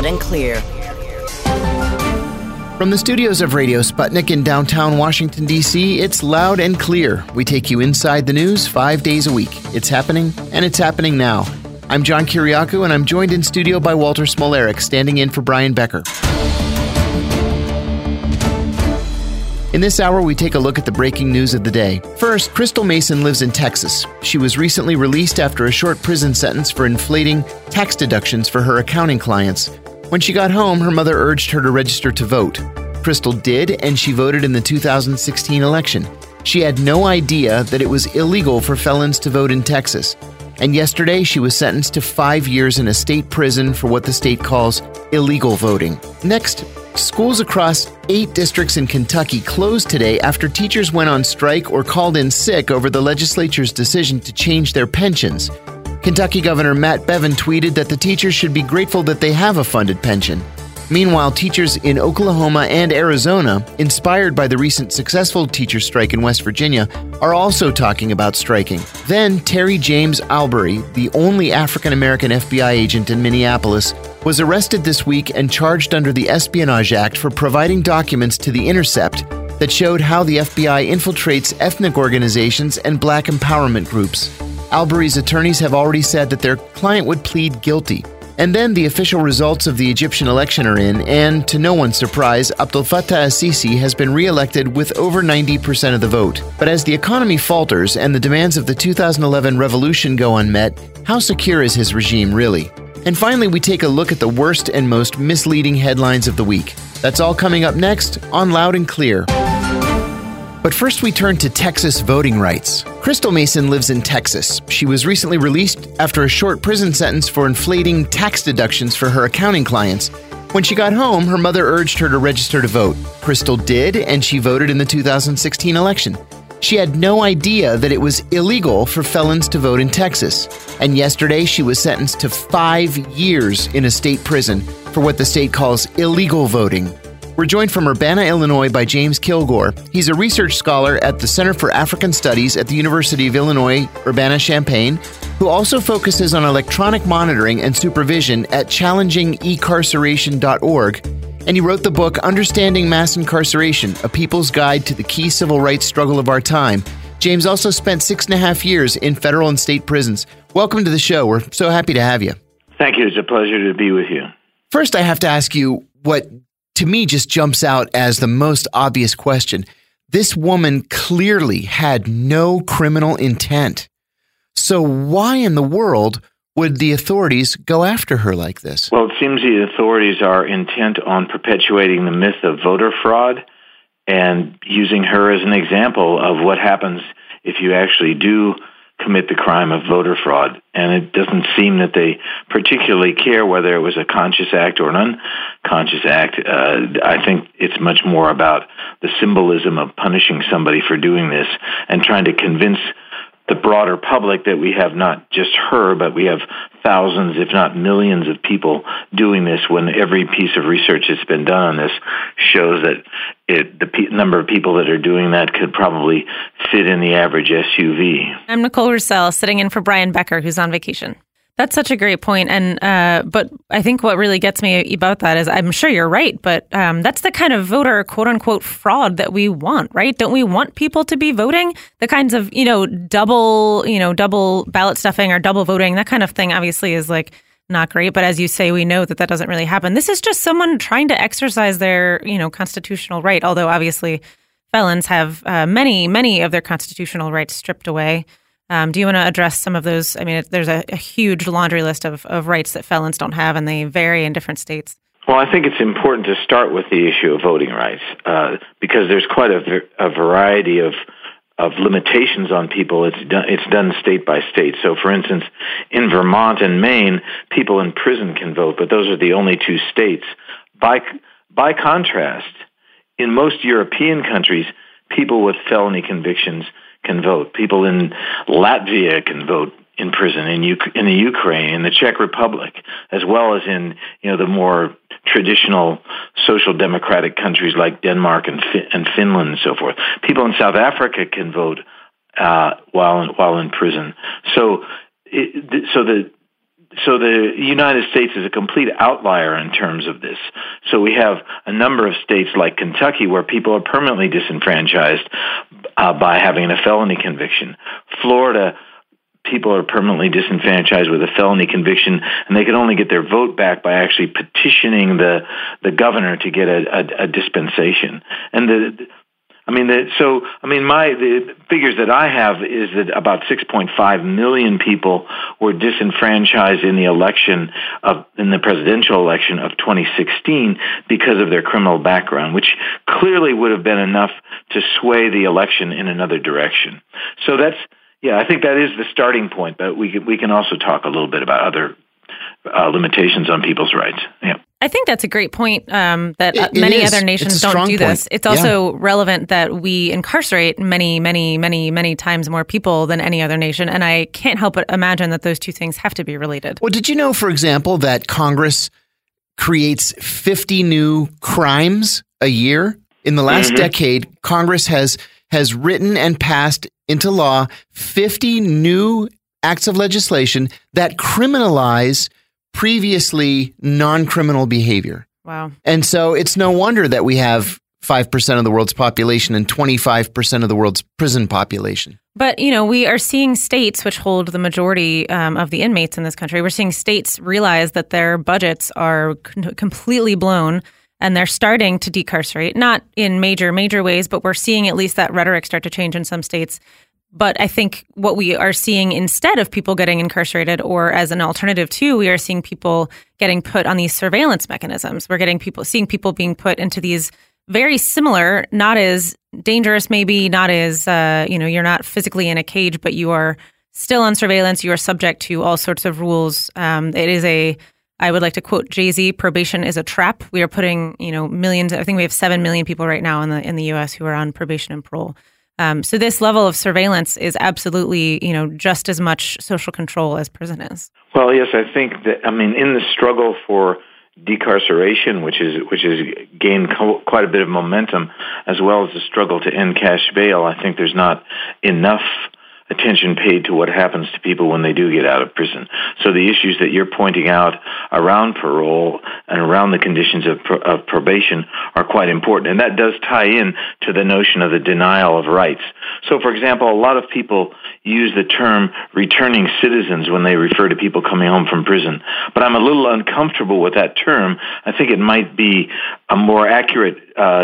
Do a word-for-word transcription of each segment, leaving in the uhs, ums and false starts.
and Clear. From the studios of Radio Sputnik in downtown Washington, D C, it's Loud and Clear. We take you inside the news five days a week. It's happening, and it's happening now. I'm John Kiriakou, and I'm joined in studio by Walter Smolarek, standing in for Brian Becker. In this hour, we take a look at the breaking news of the day. First, Crystal Mason lives in Texas. She was recently released after a short prison sentence for inflating tax deductions for her accounting clients. When she got home, her mother urged her to register to vote. Crystal did, and she voted in the two thousand sixteen election. She had no idea that it was illegal for felons to vote in Texas. And yesterday, she was sentenced to five years in a state prison for what the state calls illegal voting. Next, schools across eight districts in Kentucky closed today after teachers went on strike or called in sick over the legislature's decision to change their pensions. Kentucky Governor Matt Bevin tweeted that the teachers should be grateful that they have a funded pension. Meanwhile, teachers in Oklahoma and Arizona, inspired by the recent successful teacher strike in West Virginia, are also talking about striking. Then, Terry James Albury, the only African-American F B I agent in Minneapolis, was arrested this week and charged under the Espionage Act for providing documents to The Intercept that showed how the F B I infiltrates ethnic organizations and black empowerment groups. Albury's attorneys have already said that their client would plead guilty. And then the official results of the Egyptian election are in, and to no one's surprise, Abdel Fattah al-Sisi has been re-elected with over ninety percent of the vote. But as the economy falters and the demands of the two thousand eleven revolution go unmet, how secure is his regime really? And finally, we take a look at the worst and most misleading headlines of the week. That's all coming up next on Loud and Clear. But first we turn to Texas voting rights. Crystal Mason lives in Texas. She was recently released after a short prison sentence for inflating tax deductions for her accounting clients. When she got home, her mother urged her to register to vote. Crystal did, and she voted in the two thousand sixteen election. She had no idea that it was illegal for felons to vote in Texas. And yesterday, she was sentenced to five years in a state prison for what the state calls illegal voting. We're joined from Urbana, Illinois by James Kilgore. He's a research scholar at the Center for African Studies at the University of Illinois, Urbana-Champaign, who also focuses on electronic monitoring and supervision at challenging e carceration dot org. And he wrote the book Understanding Mass Incarceration, A People's Guide to the Key Civil Rights Struggle of Our Time. James also spent six and a half years in federal and state prisons. Welcome to the show. We're so happy to have you. Thank you. It's a pleasure to be with you. First, I have to ask you what to me just jumps out as the most obvious question. This woman clearly had no criminal intent. So why in the world would the authorities go after her like this? Well, it seems the authorities are intent on perpetuating the myth of voter fraud and using her as an example of what happens if you actually do commit the crime of voter fraud. And it doesn't seem that they particularly care whether it was a conscious act or an unconscious act. Uh, I think it's much more about the symbolism of punishing somebody for doing this and trying to convince the broader public that we have not just her, but we have thousands, if not millions of people doing this, when every piece of research that's been done on this shows that it, the pe- number of people that are doing that could probably fit in the average S U V. I'm Nicole Roussel, sitting in for Brian Becker, who's on vacation. That's such a great point. And uh, but I think what really gets me about that is I'm sure you're right, but um, that's the kind of voter, quote unquote, fraud that we want, right? Don't we want people to be voting? The kinds of, you know, double, you know, double ballot stuffing or double voting, that kind of thing obviously is like not great. But as you say, we know that that doesn't really happen. This is just someone trying to exercise their, you know, constitutional right, although obviously felons have uh, many, many of their constitutional rights stripped away. Um, do you want to address some of those? I mean, it, there's a, a huge laundry list of, of rights that felons don't have, and they vary in different states. Well, I think it's important to start with the issue of voting rights uh, because there's quite a, a variety of of limitations on people. It's done, it's done state by state. So, for instance, in Vermont and Maine, people in prison can vote, but those are the only two states. By by contrast, in most European countries, people with felony convictions can vote. People in Latvia can vote in prison, in U- in the Ukraine, in the Czech Republic, as well as in you know the more traditional social democratic countries like Denmark and fi- and Finland and so forth. People in South Africa can vote uh, while in, while in prison. So, it, so the so the United States is a complete outlier in terms of this. So we have a number of states like Kentucky where people are permanently disenfranchised uh, by having a felony conviction. Florida, people are permanently disenfranchised with a felony conviction, and they can only get their vote back by actually petitioning the the governor to get a, a, a dispensation. And the I mean, the, so I mean, my the figures that I have is that about six point five million people were disenfranchised in the election of in the presidential election of twenty sixteen because of their criminal background, which clearly would have been enough to sway the election in another direction. So that's yeah, I think that is the starting point. But we can, we can also talk a little bit about other uh, limitations on people's rights. Yeah. I think that's a great point um, that it, many it other nations don't do this. Point. It's also yeah. relevant that we incarcerate many, many, many, many times more people than any other nation. And I can't help but imagine that those two things have to be related. Well, did you know, for example, that Congress creates fifty new crimes a year? In the last mm-hmm. decade, Congress has has written and passed into law fifty new acts of legislation that criminalize previously non-criminal behavior. Wow. And so it's no wonder that we have five percent of the world's population and twenty-five percent of the world's prison population. But, you know, we are seeing states which hold the majority um, of the inmates in this country. We're seeing states realize that their budgets are c- completely blown and they're starting to decarcerate, not in major, major ways, but we're seeing at least that rhetoric start to change in some states. But I think what we are seeing instead of people getting incarcerated, or as an alternative too, we are seeing people getting put on these surveillance mechanisms. We're getting people, seeing people being put into these very similar, not as dangerous, maybe not as, uh, you know, you're not physically in a cage, but you are still on surveillance. You are subject to all sorts of rules. Um, it is a, I would like to quote Jay-Z, probation is a trap. We are putting, you know, millions, I think we have seven million people right now in the in the U S who are on probation and parole. Um, so this level of surveillance is absolutely, you know, just as much social control as prison is. Well, yes, I think that, I mean, in the struggle for decarceration, which is which has gained co- quite a bit of momentum, as well as the struggle to end cash bail, I think there's not enough attention paid to what happens to people when they do get out of prison. So the issues that you're pointing out around parole and around the conditions of, pro- of probation are quite important. And that does tie in to the notion of the denial of rights. So, for example, a lot of people use the term returning citizens when they refer to people coming home from prison. But I'm a little uncomfortable with that term. I think it might be a more accurate uh,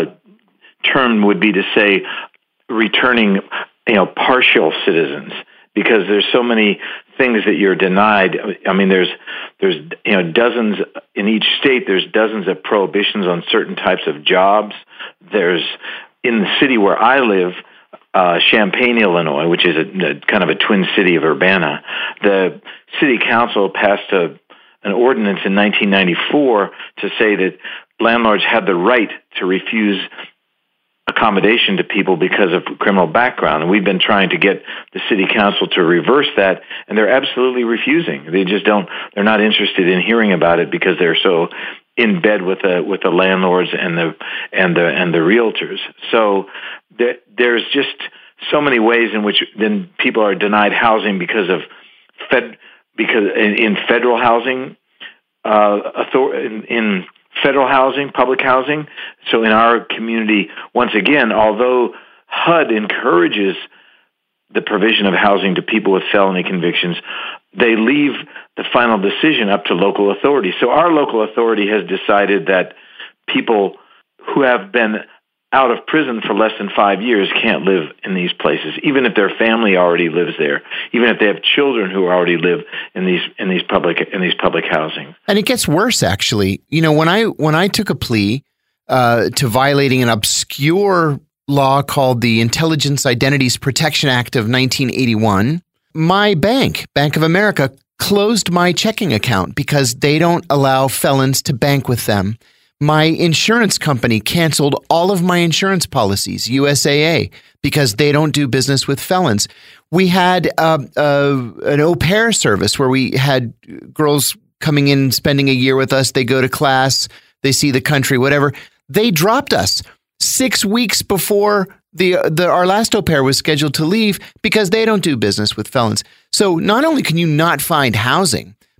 term would be to say returning you know, partial citizens, because there's so many things that you're denied. I mean, there's, there's, you know, dozens in each state, there's dozens of prohibitions on certain types of jobs. There's, in the city where I live, uh, Champaign, Illinois, which is a, a kind of a twin city of Urbana, the city council passed a, an ordinance in nineteen ninety-four to say that landlords had the right to refuse accommodation to people because of criminal background. And we've been trying to get the city council to reverse that, and they're absolutely refusing. They just don't, they're not interested in hearing about it because they're so in bed with the, with the landlords and the, and the, and the realtors. So there, there's just so many ways in which then people are denied housing because of fed, because in, in federal housing, uh, author, in, in federal housing, public housing. So in our community, once again, although H U D encourages the provision of housing to people with felony convictions, they leave the final decision up to local authorities. So our local authority has decided that people who have been out of prison for less than five years can't live in these places, even if their family already lives there, even if they have children who already live in these in these public in these public housing. And it gets worse, actually. You know, when I when I took a plea uh, to violating an obscure law called the Intelligence Identities Protection Act of nineteen eighty-one, my bank, Bank of America, closed my checking account because they don't allow felons to bank with them. My insurance company canceled all of my insurance policies, U S A A, because they don't do business with felons. We had uh, uh, an au pair service where we had girls coming in, spending a year with us. They go to class, they see the country, whatever. They dropped us six weeks before the, the our last au pair was scheduled to leave because they don't do business with felons. So not only can you not find housing,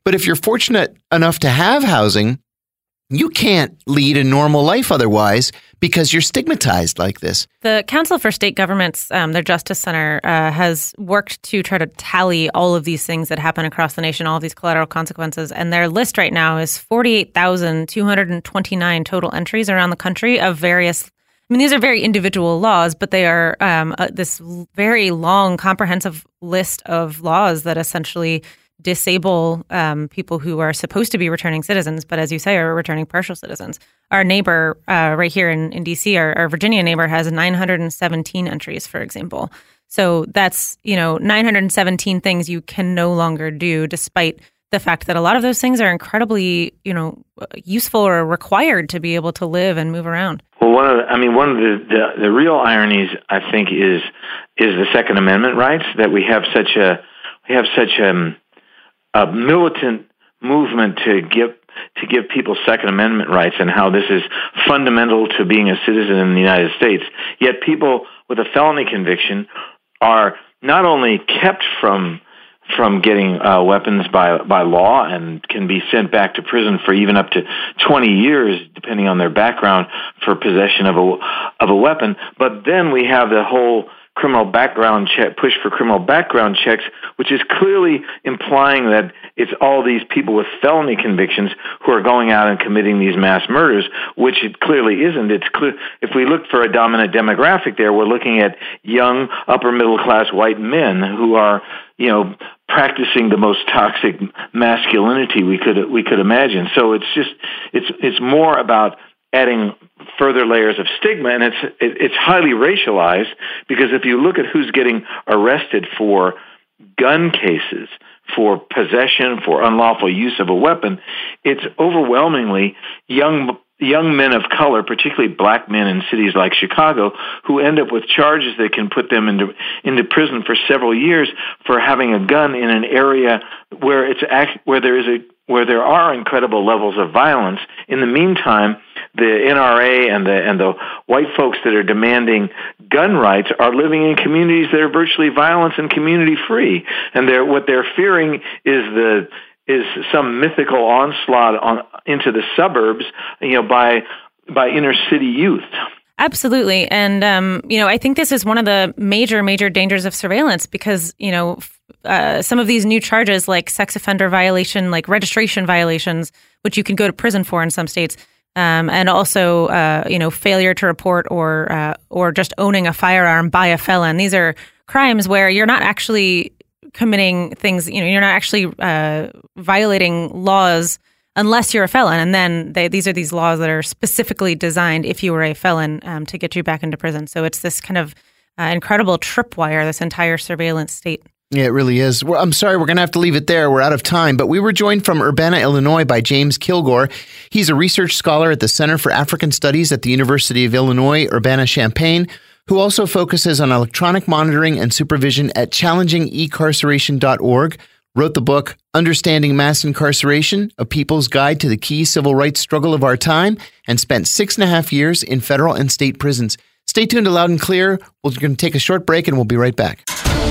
But if you're fortunate enough to have housing, you can't lead a normal life otherwise because you're stigmatized like this. The Council for State Governments, um, their Justice Center, uh, has worked to try to tally all of these things that happen across the nation, all of these collateral consequences. And their list right now is forty-eight thousand two hundred twenty-nine total entries around the country of various, I mean, these are very individual laws, but they are um, uh, this very long, comprehensive list of laws that essentially disable um, people who are supposed to be returning citizens, but as you say, are returning partial citizens. Our neighbor uh, right here in, in D C, our, our Virginia neighbor, has nine hundred seventeen entries, for example. So that's, you know, nine hundred seventeen things you can no longer do, despite the fact that a lot of those things are incredibly, you know, useful or required to be able to live and move around. Well, one of the, I mean, one of the, the, the real ironies, I think, is is the Second Amendment rights, that we have such a we have such a a militant movement to give to give people Second Amendment rights, and how this is fundamental to being a citizen in the United States. Yet people with a felony conviction are not only kept from from getting uh, weapons by by law and can be sent back to prison for even up to twenty years, depending on their background, for possession of a of a weapon. But then we have the whole criminal background check, push for criminal background checks, which is clearly implying that it's all these people with felony convictions who are going out and committing these mass murders, which it clearly isn't. It's clear, if we look for a dominant demographic there, we're looking at young, upper middle class white men who are, you know, practicing the most toxic masculinity we could we could imagine. So it's just it's it's more about adding further layers of stigma, and it's it, it's highly racialized, because if you look at who's getting arrested for gun cases, for possession, for unlawful use of a weapon, it's overwhelmingly young young men of color, particularly black men in cities like Chicago, who end up with charges that can put them into into prison for several years for having a gun in an area where it's act, where there is a where there are incredible levels of violence. In the meantime, the N R A and the and the white folks that are demanding gun rights are living in communities that are virtually violence and community free, and they're what they're fearing is the is some mythical onslaught on into the suburbs, you know, by by inner city youth. Absolutely. And, um, you know, I think this is one of the major, major dangers of surveillance, because, you know, uh, some of these new charges like sex offender violation, like registration violations, which you can go to prison for in some states, um, and also, uh, you know, failure to report or uh, or just owning a firearm by a felon. These are crimes where you're not actually committing things, you know, you're not actually uh, violating laws unless you're a felon. And then they, these are these laws that are specifically designed, if you were a felon, um, to get you back into prison. So it's this kind of uh, incredible tripwire, this entire surveillance state. Yeah, it really is. Well, I'm sorry, we're going to have to leave it there. We're out of time. But we were joined from Urbana, Illinois by James Kilgore. He's a research scholar at the Center for African Studies at the University of Illinois, Urbana-Champaign, who also focuses on electronic monitoring and supervision at challenging e carceration dot org. Wrote the book, Understanding Mass Incarceration, A People's Guide to the Key Civil Rights Struggle of Our Time, and spent six and a half years in federal and state prisons. Stay tuned to Loud and Clear. We're going to take a short break, and we'll be right back.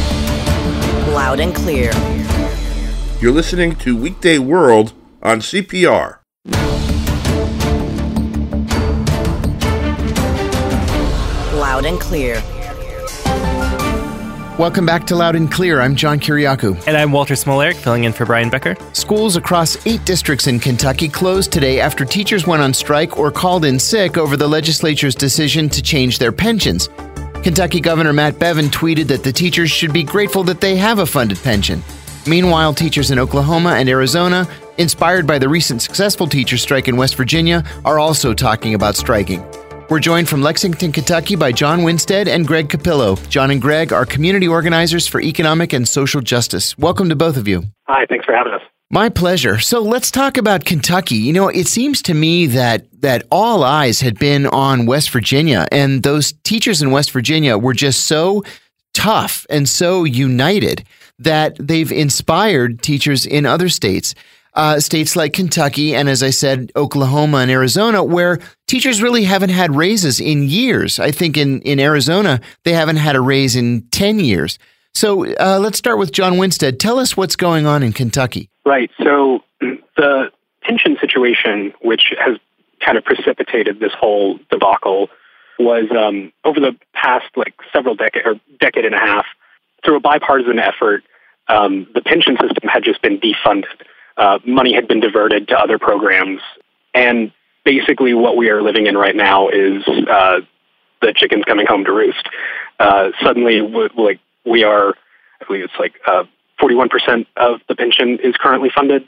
Loud and Clear. You're listening to Weekday World on C P R. Loud and Clear. Welcome back to Loud and Clear. I'm John Kiriakou. And I'm Walter Smolarek, filling in for Brian Becker. Schools across eight districts in Kentucky closed today after teachers went on strike or called in sick over the legislature's decision to change their pensions. Kentucky Governor Matt Bevin tweeted that the teachers should be grateful that they have a funded pension. Meanwhile, teachers in Oklahoma and Arizona, inspired by the recent successful teacher strike in West Virginia, are also talking about striking. We're joined from Lexington, Kentucky by John Winstead and Greg Capillo. John and Greg are community organizers for economic and social justice. Welcome to both of you. Hi, thanks for having us. My pleasure. So let's talk about Kentucky. You know, it seems to me that that all eyes had been on West Virginia, and those teachers in West Virginia were just so tough and so united that they've inspired teachers in other states. Uh, states like Kentucky and, as I said, Oklahoma and Arizona, where teachers really haven't had raises in years. I think in, in Arizona, they haven't had a raise in ten years. So uh, let's start with John Winstead. Tell us what's going on in Kentucky. Right. So the pension situation, which has kind of precipitated this whole debacle, was um, over the past like several decade or decade and a half, through a bipartisan effort, um, the pension system had just been defunded. Uh, money had been diverted to other programs, and basically what we are living in right now is uh, the chickens coming home to roost. Uh, suddenly, w- like we are, I believe it's like uh, forty-one percent of the pension is currently funded.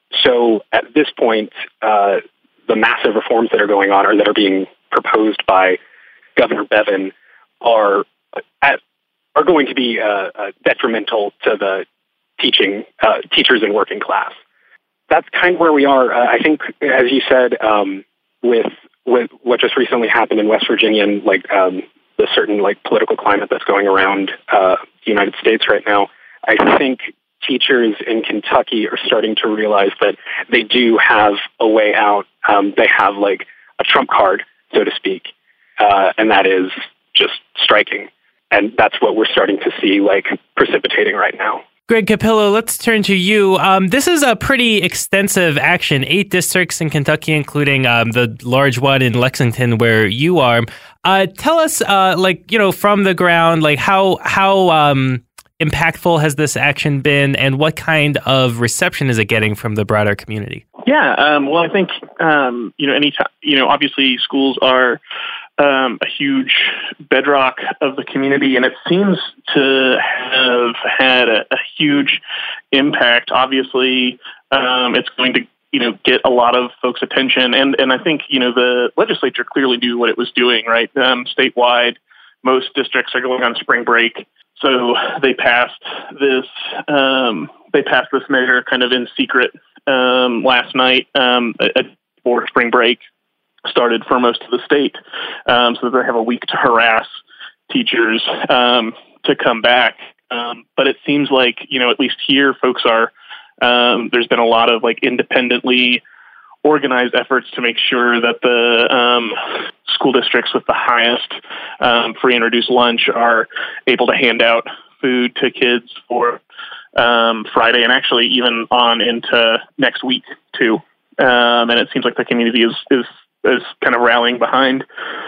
So at this point, uh, the massive reforms that are going on or that are being proposed by Governor Bevin are at, are going to be uh, uh, detrimental to the teaching uh, teachers and working class. That's kind of where we are. Uh, I think, as you said, um, with with what just recently happened in West Virginia and like um, the certain like political climate that's going around uh, the United States right now, I think teachers in Kentucky are starting to realize that they do have a way out. Um, they have like a trump card, so to speak, uh, and that is just striking. And that's what we're starting to see like precipitating right now. Greg Capillo, let's turn to you. Um, this is a pretty extensive action, eight districts in Kentucky, including um, the large one in Lexington where you are. Uh, tell us, uh, like, you know, from the ground, like how how um, impactful has this action been, and what kind of reception is it getting from the broader community? Yeah, um, well, I think, um, you know, anytime, you know, obviously schools are Um, a huge bedrock of the community, and it seems to have had a, a huge impact. Obviously, um, it's going to, you know, get a lot of folks' attention, and and I think, you know, the legislature clearly knew what it was doing. Right, um, statewide, most districts are going on spring break, so they passed this. Um, they passed this measure kind of in secret um, last night um, for spring break. Started for most of the state, um, so that they have a week to harass teachers um, to come back. Um, but it seems like, you know, at least here, folks are, um, there's been a lot of like independently organized efforts to make sure that the um, school districts with the highest um, free and reduced lunch are able to hand out food to kids for um, Friday and actually even on into next week too. Um, and it seems like the community is, is is kind of rallying behind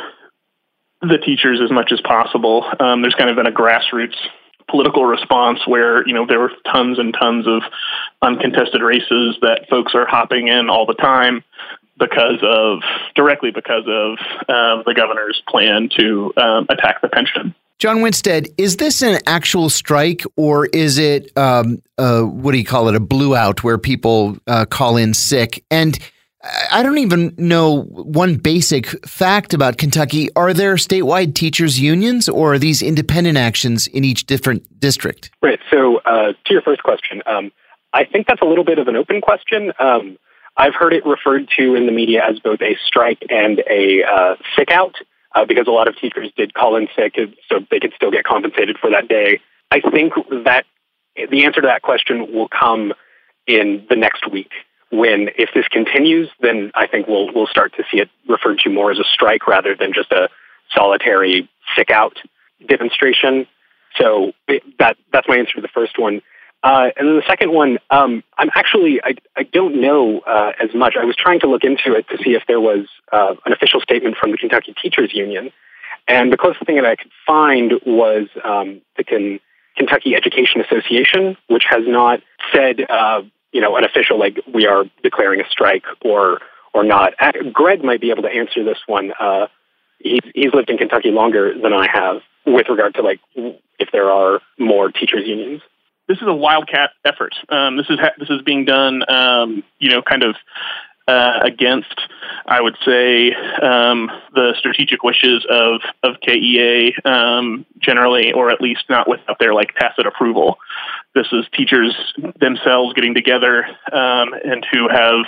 the teachers as much as possible. Um, there's kind of been a grassroots political response where, you know, there were tons and tons of uncontested races that folks are hopping in all the time because of, directly because of um, the governor's plan to um, attack the pension. John Winstead, is this an actual strike, or is it, um, uh, what do you call it, a blue out where people uh, call in sick? And I don't even know one basic fact about Kentucky. Are there statewide teachers' unions, or are these independent actions in each different district? Right. So uh, to your first question, um, I think that's a little bit of an open question. Um, I've heard it referred to in the media as both a strike and a uh, sick out, uh, because a lot of teachers did call in sick so they could still get compensated for that day. I think that the answer to that question will come in the next week. When, if this continues, then I think we'll we'll start to see it referred to more as a strike rather than just a solitary sick out demonstration. So that that's my answer to the first one. Uh, and then the second one, um, I'm actually I I don't know uh, as much. I was trying to look into it to see if there was uh, an official statement from the Kentucky Teachers Union, and the closest thing that I could find was um, the Ken- Kentucky Education Association, which has not said. Uh, you know, an official, like, we are declaring a strike or or not. Greg might be able to answer this one. Uh, he's, he's lived in Kentucky longer than I have with regard to, like, if there are more teachers' unions. This is a wildcat effort. Um, this is ha- this is being done, um, you know, kind of uh, against, I would say, um, the strategic wishes of, of K E A um, generally, or at least not without their, like, tacit approval. This is teachers themselves getting together um, and who have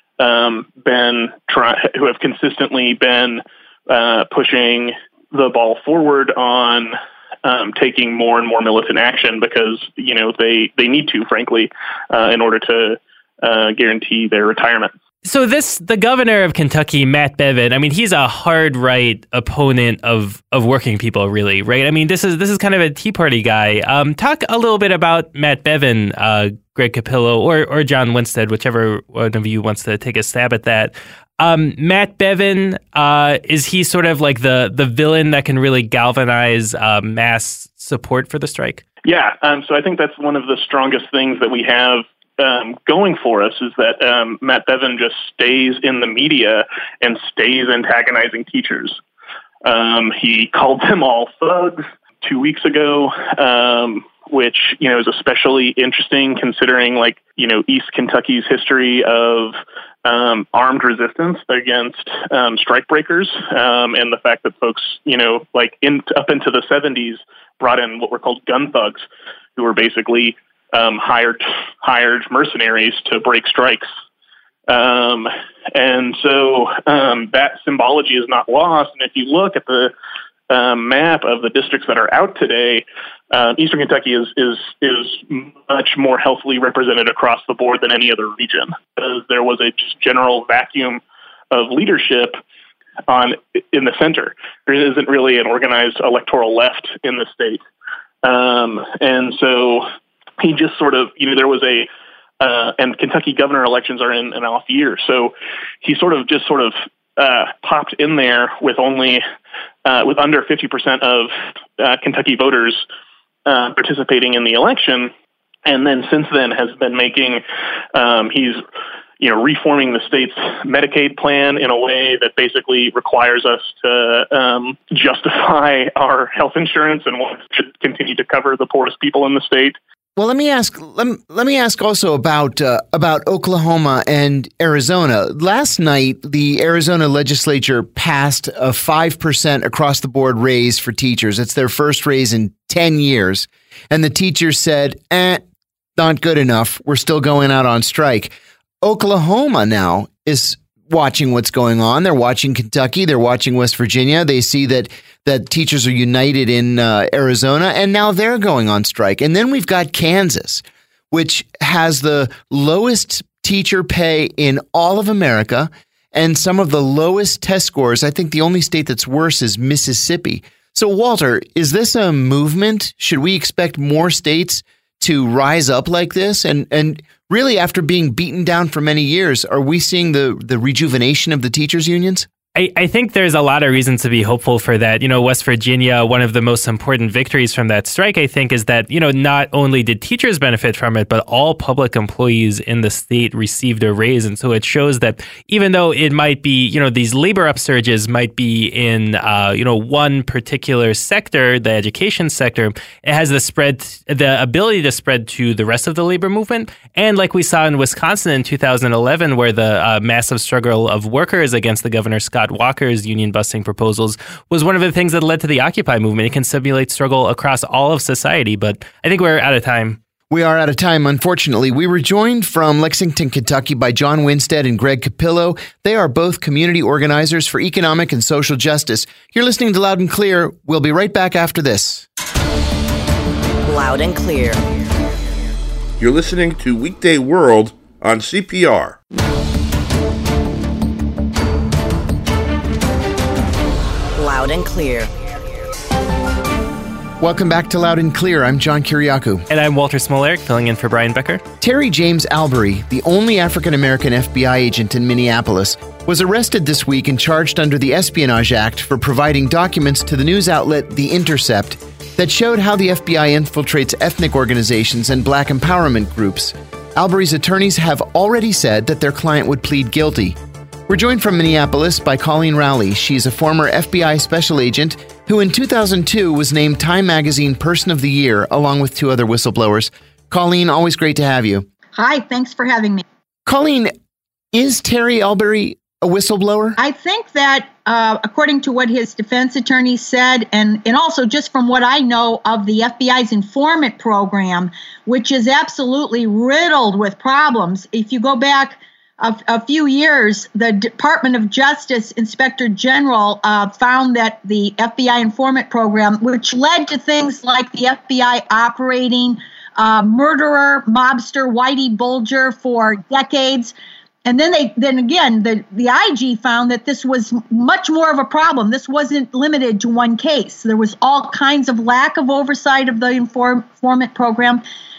um, been try- who have consistently been uh, pushing the ball forward on um, taking more and more militant action because, you know, they, they need to, frankly, uh, in order to uh, guarantee their retirement. So this, the governor of Kentucky, Matt Bevin, I mean, he's a hard right opponent of, of working people, really, right? I mean, this is this is kind of a Tea Party guy. Um, talk a little bit about Matt Bevin, uh, Greg Capillo or or John Winstead, whichever one of you wants to take a stab at that. Um, Matt Bevin, uh, is he sort of like the the villain that can really galvanize uh, mass support for the strike? Yeah, um, so I think that's one of the strongest things that we have um, going for us is that um, Matt Bevin just stays in the media and stays antagonizing teachers. Um, he called them all thugs two weeks ago, um, which, you know, is especially interesting considering, like, you know, East Kentucky's history of um, armed resistance against um, strikebreakers, um, and the fact that folks, you know, like in up into the seventies brought in what were called gun thugs, who were basically um, hired hired mercenaries to break strikes. Um, and so um, that symbology is not lost. And if you look at the um, map of the districts that are out today, uh, Eastern Kentucky is is is much more healthily represented across the board than any other region, because there was a just general vacuum of leadership on in the center. There isn't really an organized electoral left in the state, um, and so he just sort of, you know, there was a uh, and Kentucky governor elections are in an off year, so he sort of just sort of uh, popped in there with only uh, with under fifty percent of uh, Kentucky voters uh, participating in the election, and then since then has been making um, he's you know, reforming the state's Medicaid plan in a way that basically requires us to um, justify our health insurance and what should continue to cover the poorest people in the state. Well, let me ask. Let me, let me ask also about uh, about Oklahoma and Arizona. Last night, the Arizona legislature passed a five percent across the board raise for teachers. It's their first raise in ten years, and the teachers said, "Eh, not good enough. We're still going out on strike." Oklahoma now is watching what's going on. They're watching Kentucky. They're watching West Virginia. They see that that teachers are united in uh, Arizona, and now they're going on strike. And then we've got Kansas, which has the lowest teacher pay in all of America and some of the lowest test scores. I think the only state that's worse is Mississippi. So, Walter, is this a movement? Should we expect more states to rise up like this? And and really, after being beaten down for many years, are we seeing the, the rejuvenation of the teachers' unions? I, I think there's a lot of reasons to be hopeful for that. You know, West Virginia, one of the most important victories from that strike, I think, is that, you know, not only did teachers benefit from it, but all public employees in the state received a raise. And so it shows that even though it might be, you know, these labor upsurges might be in, uh, you know, one particular sector, the education sector, it has the spread, the ability to spread to the rest of the labor movement. And like we saw in Wisconsin in two thousand eleven, where the uh, massive struggle of workers against the Governor Scott Walker's union busting proposals was one of the things that led to the Occupy movement. It can simulate struggle across all of society, but I think we're out of time. We are out of time, unfortunately. We were joined from Lexington, Kentucky by John Winstead and Greg Capillo. They are both community organizers for economic and social justice. You're listening to Loud and Clear. We'll be right back after this. Loud and Clear. You're listening to Weekday World on C P R. Loud and Clear. Welcome back to Loud and Clear. I'm John Kiriakou. And I'm Walter Smolarek, filling in for Brian Becker. Terry James Albury, the only African-American F B I agent in Minneapolis, was arrested this week and charged under the Espionage Act for providing documents to the news outlet The Intercept that showed how the F B I infiltrates ethnic organizations and black empowerment groups. Albury's attorneys have already said that their client would plead guilty. We're joined from Minneapolis by Colleen Rowley. She's a former F B I special agent who in two thousand two was named Time Magazine Person of the Year, along with two other whistleblowers. Colleen, always great to have you. Hi, thanks for having me. Colleen, is Terry Albury a whistleblower? I think that uh, according to what his defense attorney said, and, and also just from what I know of the F B I's informant program, which is absolutely riddled with problems. If you go back A, a few years, the Department of Justice Inspector General uh, found that the F B I informant program, which led to things like the F B I operating uh, murderer, mobster Whitey Bulger for decades. And then they, then again, the, the I G found that this was much more of a problem. This wasn't limited to one case. There was all kinds of lack of oversight of the inform, informant program.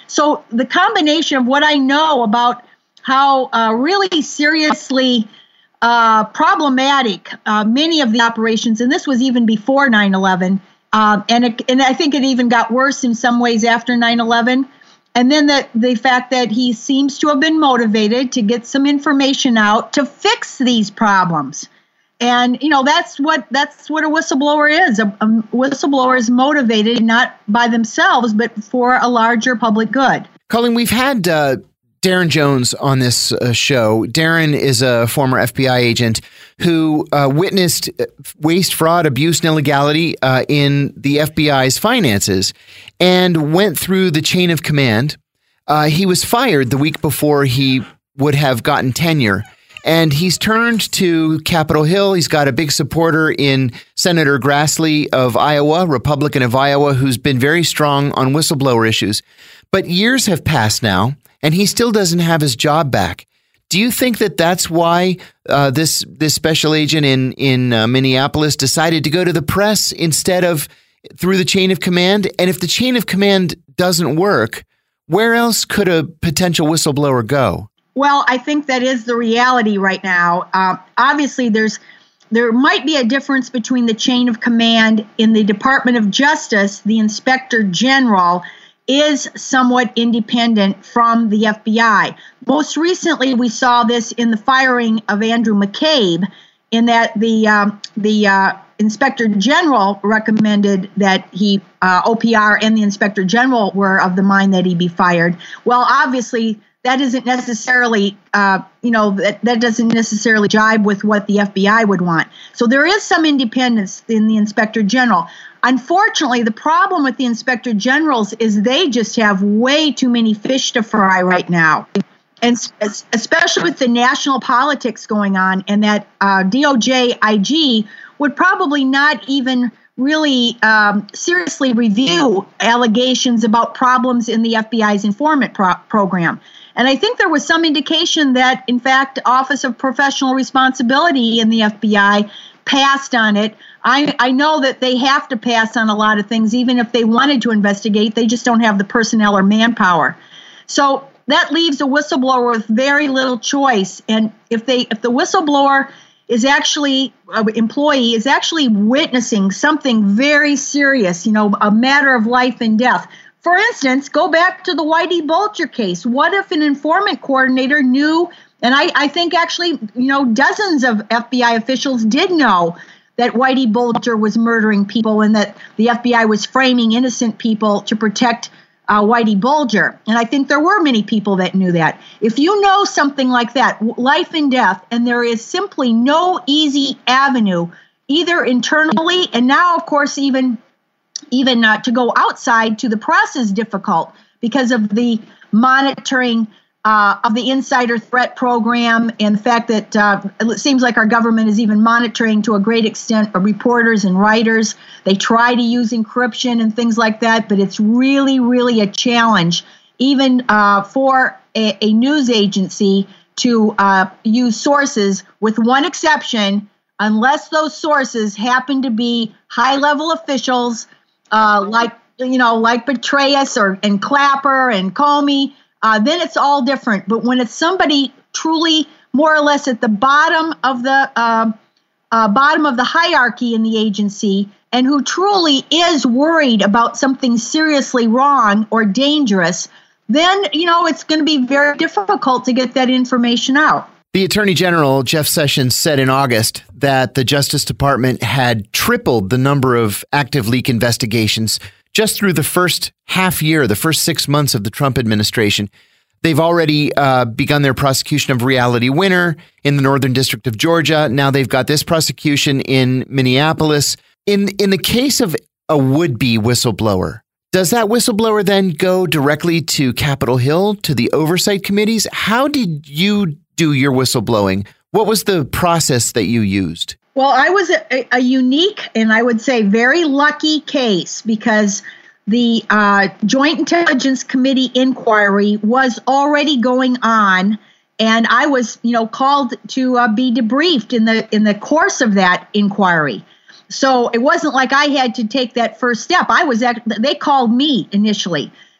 So the combination of what I know about how uh, really seriously uh, problematic uh, many of the operations, and this was even before nine eleven, um, and it, and I think it even got worse in some ways after nine eleven. And then the, the fact that he seems to have been motivated to get some information out to fix these problems. And, you know, that's what that's what a whistleblower is. A, a whistleblower is motivated not by themselves, but for a larger public good. Colleen, we've had uh, Darren Jones on this uh, show. Darren is a former F B I agent who uh, witnessed waste, fraud, abuse, and illegality uh, in the F B I's finances and went through the chain of command. Uh, he was fired the week before he would have gotten tenure. And he's turned to Capitol Hill. He's got a big supporter in Senator Grassley of Iowa, Republican of Iowa, who's been very strong on whistleblower issues. But years have passed now, and he still doesn't have his job back. Do you think that that's why uh, this this special agent in, in uh, Minneapolis decided to go to the press instead of through the chain of command? And if the chain of command doesn't work, where else could a potential whistleblower go? Well, I think that is the reality right now. Uh, obviously, there's there might be a difference between the chain of command in the Department of Justice. The Inspector General is somewhat independent from the F B I. Most recently, we saw this in the firing of Andrew McCabe, in that the um, the uh, Inspector General recommended that he uh, O P R and the Inspector General were of the mind that he be fired. Well, obviously, that isn't necessarily, uh, you know, that, that doesn't necessarily jibe with what the F B I would want. So there is some independence in the Inspector General. Unfortunately, the problem with the Inspector Generals is they just have way too many fish to fry right now. And especially with the national politics going on, and that uh, D O J I G would probably not even really um, seriously review allegations about problems in the F B I's informant pro- program. And I think there was some indication that, in fact, Office of Professional Responsibility in the F B I passed on it. I, I know that they have to pass on a lot of things, even if they wanted to investigate. They just don't have the personnel or manpower. So that leaves a whistleblower with very little choice. And if they, if the whistleblower is actually, uh, employee is actually witnessing something very serious, you know, a matter of life and death. For instance, go back to the Whitey Bulger case. What if an informant coordinator knew, and I, I think actually, you know, dozens of F B I officials did know that Whitey Bulger was murdering people and that the F B I was framing innocent people to protect uh, Whitey Bulger. And I think there were many people that knew that. If you know something like that, life and death, and there is simply no easy avenue, either internally and now, of course, even Even uh, to go outside to the press is difficult because of the monitoring uh, of the insider threat program and the fact that uh, it seems like our government is even monitoring to a great extent reporters and writers. They try to use encryption and things like that, but it's really, really a challenge, even uh, for a, a news agency to uh, use sources, with one exception, unless those sources happen to be high-level officials Uh, like, you know, like Petraeus or and Clapper and Comey, uh, then it's all different. But when it's somebody truly more or less at the bottom of the uh, uh, bottom of the hierarchy in the agency and who truly is worried about something seriously wrong or dangerous, then, you know, it's going to be very difficult to get that information out. The Attorney General, Jeff Sessions, said in August that the Justice Department had tripled the number of active leak investigations just through the first half year, the first six months of the Trump administration. They've already uh, begun their prosecution of Reality Winner in the Northern District of Georgia. Now they've got this prosecution in Minneapolis. In, in the case of a would-be whistleblower, does that whistleblower then go directly to Capitol Hill, to the oversight committees? How did you do your whistleblowing? What was the process that you used? Well, I was a, a unique and I would say very lucky case because the uh, Joint Intelligence Committee inquiry was already going on, and I was, you know, called to uh, be debriefed in the in the course of that inquiry. So it wasn't like I had to take that first step. I was at, they called me initially.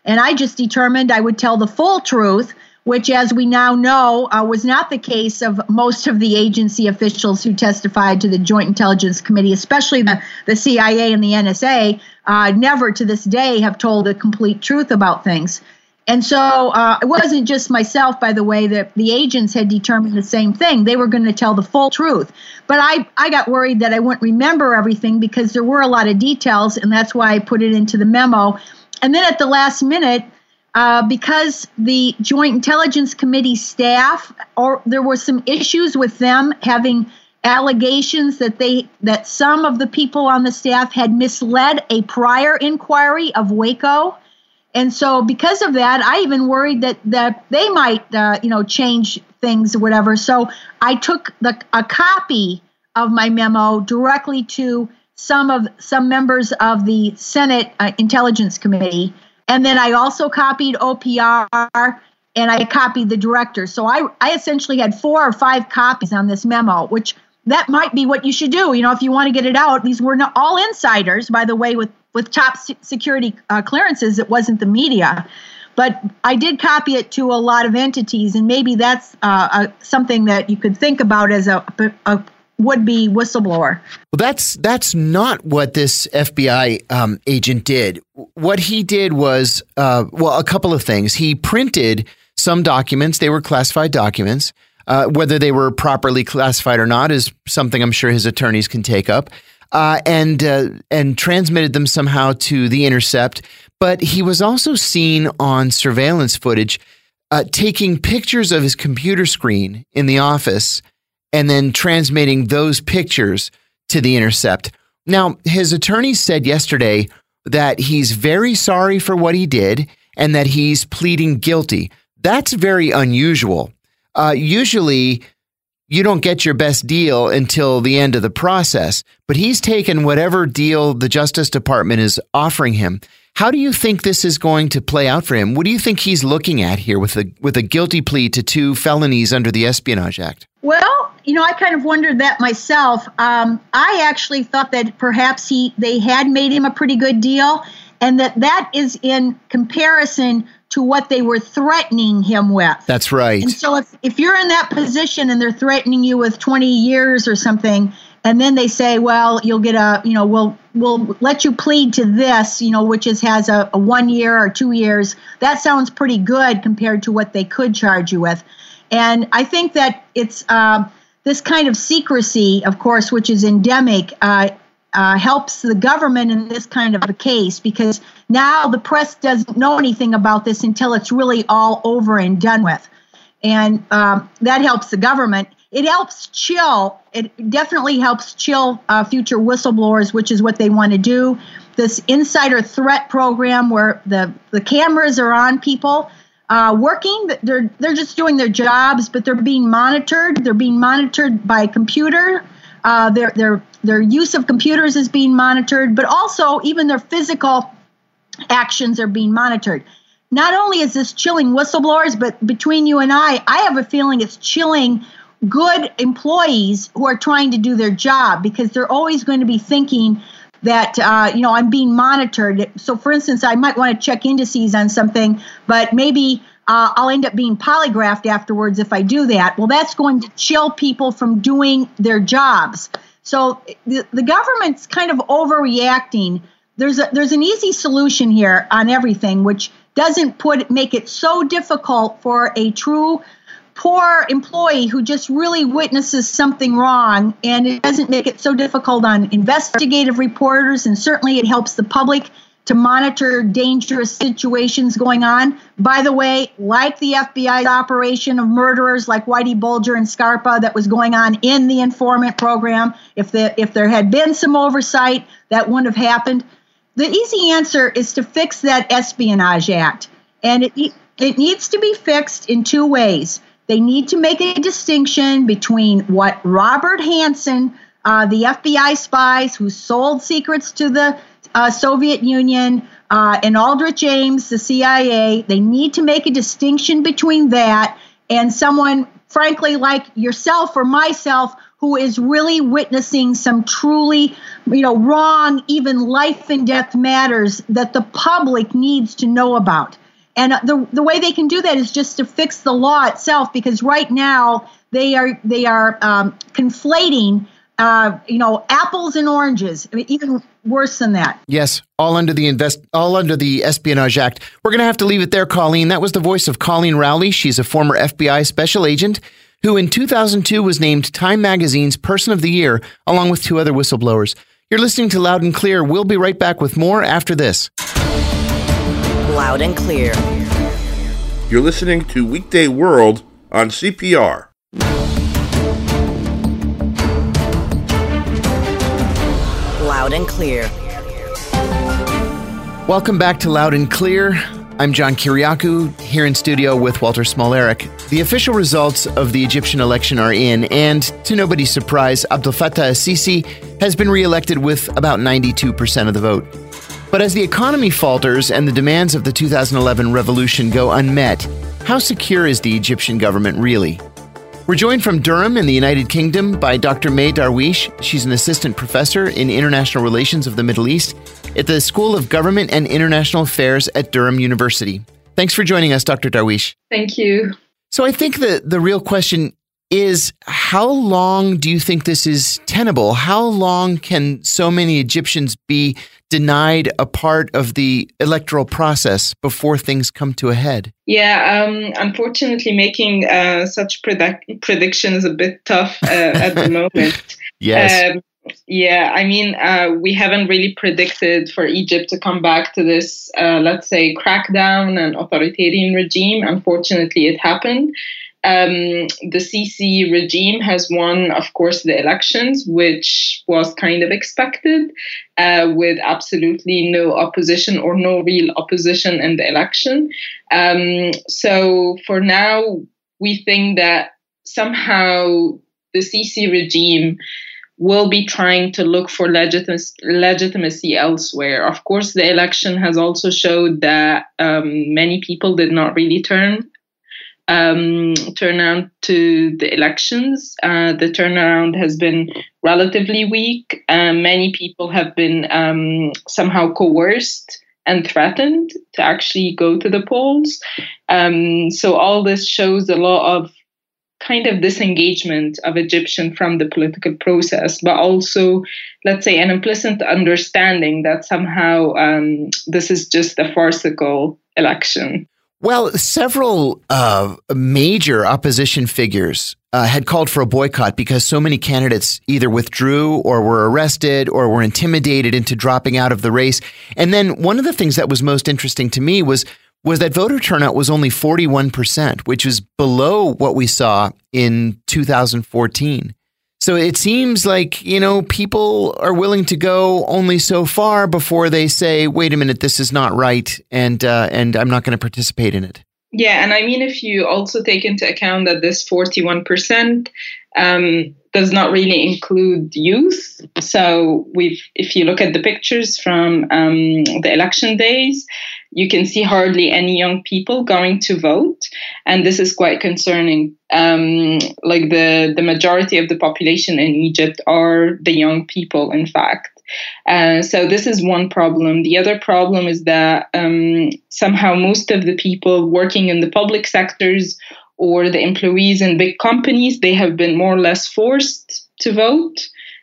And I just determined I would tell the full truth, which, as we now know, uh, was not the case of most of the agency officials who testified to the Joint Intelligence Committee, especially the, the C I A and the N S A, uh, never to this day have told the complete truth about things. And so uh, it wasn't just myself, by the way, that the agents had determined the same thing. They were going to tell the full truth. But I, I got worried that I wouldn't remember everything because there were a lot of details, and that's why I put it into the memo. And then at the last minute, uh, because the Joint Intelligence Committee staff, or there were some issues with them having allegations that they that some of the people on the staff had misled a prior inquiry of Waco. And so because of that, I even worried that, that they might, uh, you know, change things or whatever. So I took the, a copy of my memo directly to some of some members of the Senate uh, Intelligence Committee. And then I also copied O P R and I copied the director. So I, I essentially had four or five copies on this memo, which that might be what you should do. You know, if you want to get it out, these were not all insiders, by the way, with with top security uh, clearances. It wasn't the media, but I did copy it to a lot of entities, and maybe that's uh, a, something that you could think about as a, a would-be whistleblower. Well, that's that's not what this F B I um, agent did. What he did was, uh, well, a couple of things. He printed some documents. They were classified documents. Uh, whether they were properly classified or not is something I'm sure his attorneys can take up. Uh, and uh, and transmitted them somehow to The Intercept. But he was also seen on surveillance footage uh, taking pictures of his computer screen in the office and then transmitting those pictures to The Intercept. Now, his attorneys said yesterday that he's very sorry for what he did and that he's pleading guilty. That's very unusual. Uh, usually, you don't get your best deal until the end of the process, but he's taken whatever deal the Justice Department is offering him. How do you think this is going to play out for him? What do you think he's looking at here with a with a guilty plea to two felonies under the Espionage Act? Well, you know, I kind of wondered that myself. Um, I actually thought that perhaps he they had made him a pretty good deal, and that that is in comparison to what they were threatening him with. That's right. And so if, if you're in that position and they're threatening you with twenty years or something, and then they say, well, you'll get a, you know, we'll we'll let you plead to this, you know, which is has a, a one year or two years. That sounds pretty good compared to what they could charge you with. And I think that it's uh, this kind of secrecy, of course, which is endemic, uh, Uh, helps the government in this kind of a case, because now the press doesn't know anything about this until it's really all over and done with. And um, that helps the government. It helps chill. It definitely helps chill uh, future whistleblowers, which is what they want to do. This insider threat program where the, the cameras are on people uh, working, they're, they're just doing their jobs, but they're being monitored. They're being monitored by computer. Uh, their their their use of computers is being monitored, but also even their physical actions are being monitored. Not only is this chilling whistleblowers, but between you and I, I have a feeling it's chilling good employees who are trying to do their job, because they're always going to be thinking that, uh, you know, I'm being monitored. So, for instance, I might want to check indices on something, but maybe Uh, I'll end up being polygraphed afterwards if I do that. Well, that's going to chill people from doing their jobs. So the, the government's kind of overreacting. There's a, there's an easy solution here on everything, which doesn't put make it so difficult for a true poor employee who just really witnesses something wrong, and it doesn't make it so difficult on investigative reporters, and certainly it helps the public to monitor dangerous situations going on. By the way, like the F B I's operation of murderers like Whitey Bulger and Scarpa that was going on in the informant program, if the if there had been some oversight, that wouldn't have happened. The easy answer is to fix that Espionage Act, and it it needs to be fixed in two ways. They need to make a distinction between what Robert Hanssen, uh, the F B I spies who sold secrets to the Uh, Soviet Union, uh, and Aldrich Ames, the C I A, they need to make a distinction between that and someone, frankly, like yourself or myself, who is really witnessing some truly, you know, wrong, even life and death matters that the public needs to know about. And the the way they can do that is just to fix the law itself, because right now they are they are um, conflating, uh, you know, apples and oranges. I mean, even worse than that. Yes, all under the invest, all under the Espionage Act. We're going to have to leave it there, Colleen. That was the voice of Colleen Rowley. She's a former F B I special agent who in two thousand two was named Time Magazine's Person of the Year, along with two other whistleblowers. You're listening to Loud and Clear. We'll be right back with more after this. Loud and Clear. You're listening to Weekday World on C P R. Loud and Clear. Welcome back to Loud and Clear. I'm John Kiriakou, here in studio with Walter Smolarek. The official results of the Egyptian election are in, and to nobody's surprise, Abdel Fattah al-Sisi has been reelected with about ninety-two percent of the vote. But as the economy falters and the demands of the two thousand eleven revolution go unmet, how secure is the Egyptian government really? We're joined from Durham in the United Kingdom by Doctor May Darwish. She's an assistant professor in international relations of the Middle East at the School of Government and International Affairs at Durham University. Thanks for joining us, Doctor Darwish. Thank you. So I think the, the real question is, how long do you think this is tenable? How long can so many Egyptians be denied a part of the electoral process before things come to a head? Yeah, um, unfortunately, making uh, such predict- prediction is a bit tough uh, at the moment. Yes. Um, yeah, I mean, uh, we haven't really predicted for Egypt to come back to this, uh, let's say, crackdown and authoritarian regime. Unfortunately, it happened. Um, the Sisi regime has won, of course, the elections, which was kind of expected, uh, with absolutely no opposition or no real opposition in the election. Um, so for now, we think that somehow the Sisi regime will be trying to look for legitim- legitimacy elsewhere. Of course, the election has also showed that um, many people did not really turn Um, turnout to the elections. Uh, the turnaround has been relatively weak. Uh, many people have been um, somehow coerced and threatened to actually go to the polls. Um, so all this shows a lot of kind of disengagement of Egyptians from the political process, but also, let's say, an implicit understanding that somehow um, this is just a farcical election. Well, several uh, major opposition figures uh, had called for a boycott because so many candidates either withdrew or were arrested or were intimidated into dropping out of the race. And then one of the things that was most interesting to me was was that voter turnout was only forty-one percent, which is below what we saw in two thousand fourteen. So it seems like, you know, people are willing to go only so far before they say, wait a minute, this is not right, and uh, and I'm not going to participate in it. Yeah, and I mean, if you also take into account that this forty-one percent um, does not really include youth. So we've, if you look at the pictures from um, the election days, you can see hardly any young people going to vote. And this is quite concerning. Um, like the, the majority of the population in Egypt are the young people, in fact. Uh, so this is one problem. The other problem is that um, somehow most of the people working in the public sectors or the employees in big companies, they have been more or less forced to vote.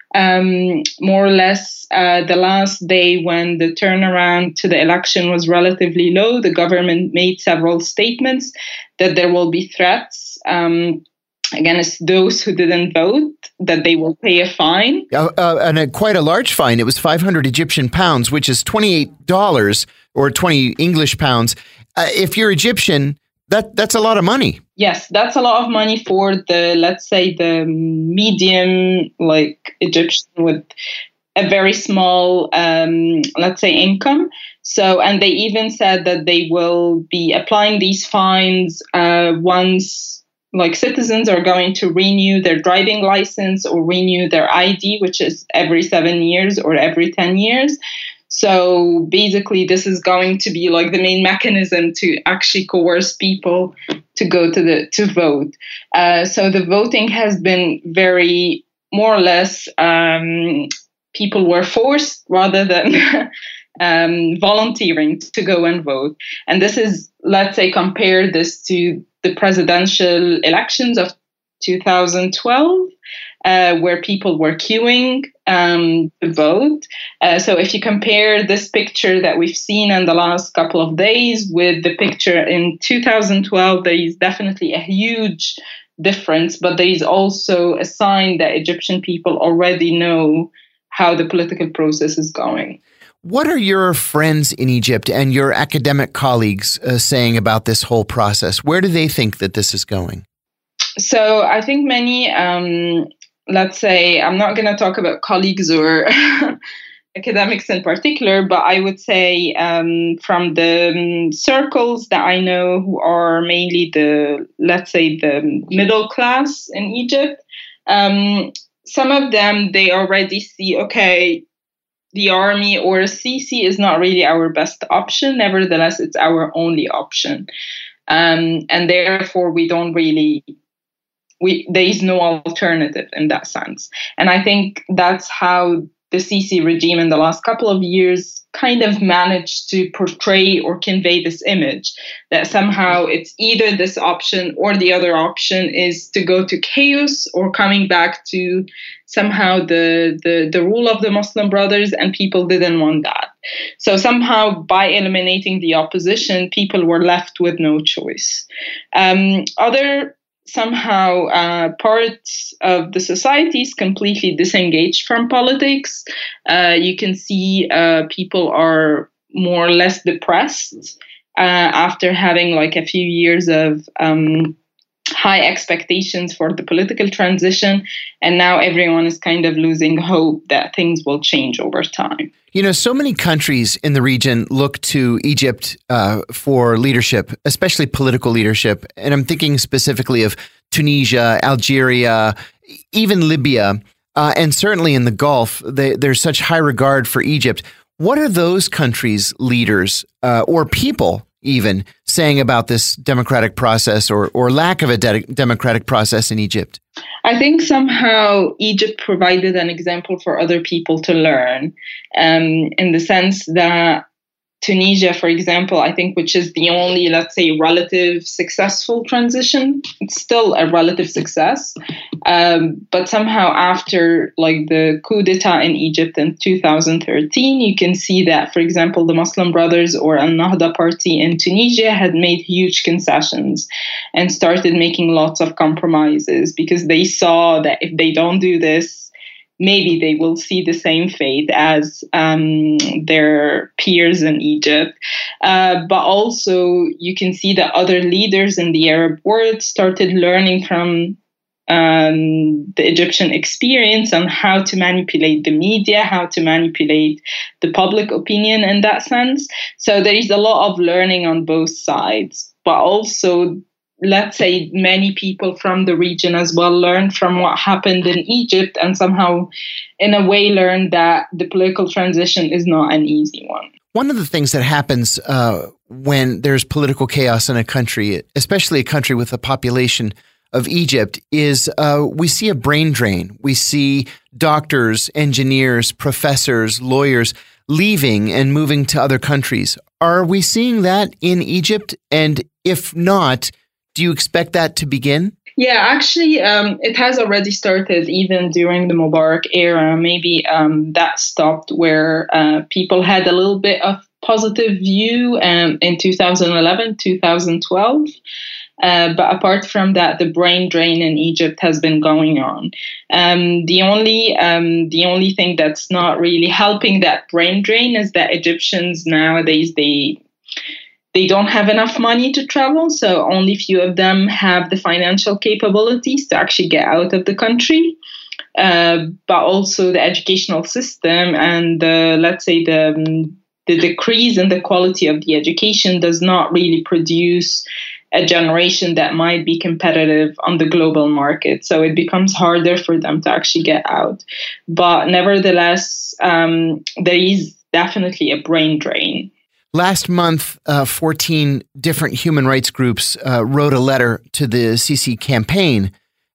Um, more or less, uh, the last day when the turnaround to the election was relatively low, the government made several statements that there will be threats um, against those who didn't vote, that they will pay a fine. Uh, uh, and a, quite a large fine. It was five hundred Egyptian pounds, which is twenty-eight dollars or twenty English pounds. Uh, if you're Egyptian, that that's a lot of money. Yes, that's a lot of money for the, let's say, the medium, like Egyptian with a very small, um, let's say, income. So, and they even said that they will be applying these fines uh, once, like, citizens are going to renew their driving license or renew their I D, which is every seven years or every ten years. So basically, this is going to be like the main mechanism to actually coerce people to go to the to vote. Uh, so the voting has been very more or less um, people were forced rather than um, volunteering to go and vote. And this is, let's say, compare this to the presidential elections of two thousand twelve, uh, where people were queuing um, to vote. Uh, so if you compare this picture that we've seen in the last couple of days with the picture in two thousand twelve, there is definitely a huge difference, but there is also a sign that Egyptian people already know how the political process is going. What are your friends in Egypt and your academic colleagues uh, saying about this whole process? Where do they think that this is going? So I think many, um, let's say, I'm not going to talk about colleagues or academics in particular, but I would say um, from the um, circles that I know who are mainly the, let's say, the middle class in Egypt, um, some of them, they already see, okay, the army or Sisi is not really our best option. Nevertheless, it's our only option. Um, and therefore, we don't really, we there is no alternative in that sense. And I think that's how the Sisi regime in the last couple of years kind of managed to portray or convey this image that somehow it's either this option or the other option is to go to chaos or coming back to somehow the, the, the rule of the Muslim Brothers, and people didn't want that. So somehow by eliminating the opposition, people were left with no choice. Um, other Somehow uh, parts of the society is completely disengaged from politics. Uh, you can see uh, people are more or less depressed uh, after having like a few years of um, high expectations for the political transition. And now everyone is kind of losing hope that things will change over time. You know, so many countries in the region look to Egypt uh, for leadership, especially political leadership. And I'm thinking specifically of Tunisia, Algeria, even Libya, uh, and certainly in the Gulf. They, there's such high regard for Egypt. What are those countries' leaders uh, or people even saying about this democratic process or, or lack of a de- democratic process in Egypt? I think somehow Egypt provided an example for other people to learn, um, in the sense that Tunisia, for example, I think, which is the only, let's say, relative successful transition, it's still a relative success. Um, but somehow after like the coup d'etat in Egypt in two thousand thirteen, you can see that, for example, the Muslim Brothers or Al-Nahda party in Tunisia had made huge concessions and started making lots of compromises because they saw that if they don't do this, maybe they will see the same fate as um, their peers in Egypt. Uh, but also you can see that other leaders in the Arab world started learning from um, the Egyptian experience on how to manipulate the media, how to manipulate the public opinion in that sense. So there is a lot of learning on both sides, but also let's say many people from the region as well learned from what happened in Egypt and somehow in a way learned that the political transition is not an easy one. One of the things that happens uh, when there's political chaos in a country, especially a country with a population of Egypt, is uh, we see a brain drain. We see doctors, engineers, professors, lawyers leaving and moving to other countries. Are we seeing that in Egypt? And if not, do you expect that to begin? Yeah, actually, um, it has already started even during the Mubarak era. Maybe um, that stopped where uh, people had a little bit of positive view um, in two thousand eleven, two thousand twelve. Uh, but apart from that, the brain drain in Egypt has been going on. Um, the only um, the only thing that's not really helping that brain drain is that Egyptians nowadays, they They don't have enough money to travel, so only few of them have the financial capabilities to actually get out of the country. Uh, but also the educational system and the, let's say the, the decrease in the quality of the education does not really produce a generation that might be competitive on the global market. So it becomes harder for them to actually get out. But nevertheless, um, there is definitely a brain drain. Last month, uh, fourteen different human rights groups uh, wrote a letter to the Sisi campaign.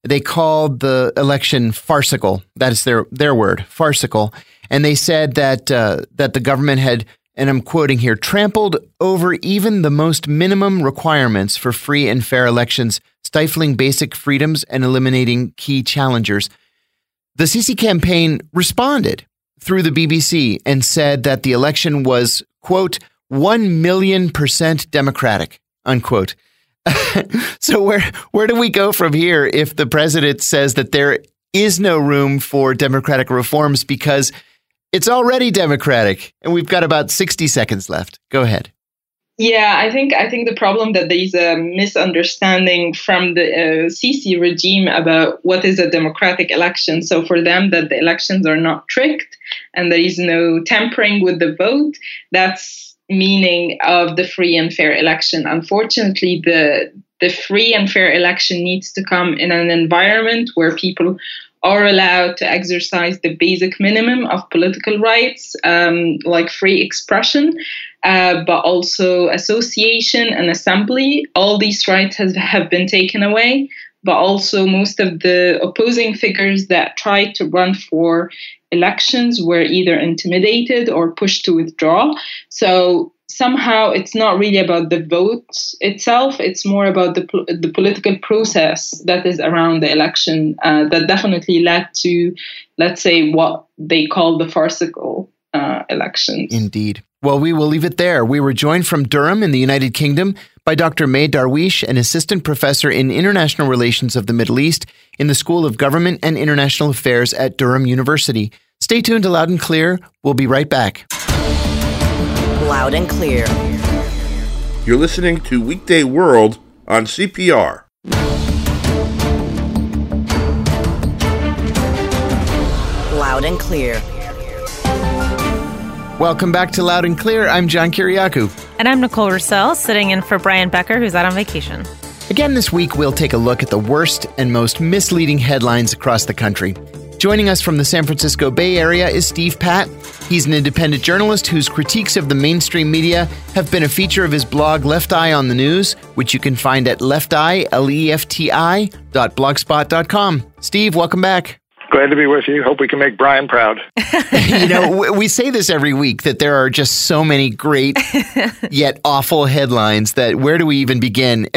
They called the election farcical. That is their their word, farcical. And they said that uh, that the government had, and I'm quoting here, trampled over even the most minimum requirements for free and fair elections, stifling basic freedoms and eliminating key challengers. The Sisi campaign responded through the B B C and said that the election was, quote, one million percent democratic, unquote. So where where do we go from here if the president says that there is no room for democratic reforms because it's already democratic? And we've got about sixty seconds left. Go ahead. Yeah, I think I think the problem that there is a misunderstanding from the uh, Sisi regime about what is a democratic election. So for them, that the elections are not tricked and there is no tampering with the vote. That's meaning of the free and fair election. Unfortunately, the the free and fair election needs to come in an environment where people are allowed to exercise the basic minimum of political rights, um, like free expression, uh, but also association and assembly. All these rights has, have been taken away, but also most of the opposing figures that tried to run for elections were either intimidated or pushed to withdraw. So somehow it's not really about the vote itself. It's more about the the political process that is around the election uh, that definitely led to, let's say, what they call the farcical uh, elections. Indeed. Well, we will leave it there. We were joined from Durham in the United Kingdom by Doctor May Darwish, an assistant professor in international relations of the Middle East in the School of Government and International Affairs at Durham University. Stay tuned to Loud and Clear. We'll be right back. Loud and Clear. You're listening to Weekday World on C P R. Loud and Clear. Welcome back to Loud and Clear. I'm John Kiriakou. And I'm Nicole Russell, sitting in for Brian Becker, who's out on vacation. Again this week, we'll take a look at the worst and most misleading headlines across the country. Joining us from the San Francisco Bay Area is Steve Patt. He's an independent journalist whose critiques of the mainstream media have been a feature of his blog Left Eye on the News, which you can find at lefti, L E F T I, dot blogspot dot com. Steve, welcome back. Glad to be with you. Hope we can make Brian proud. You know, we say this every week that there are just so many great yet awful headlines that where do we even begin?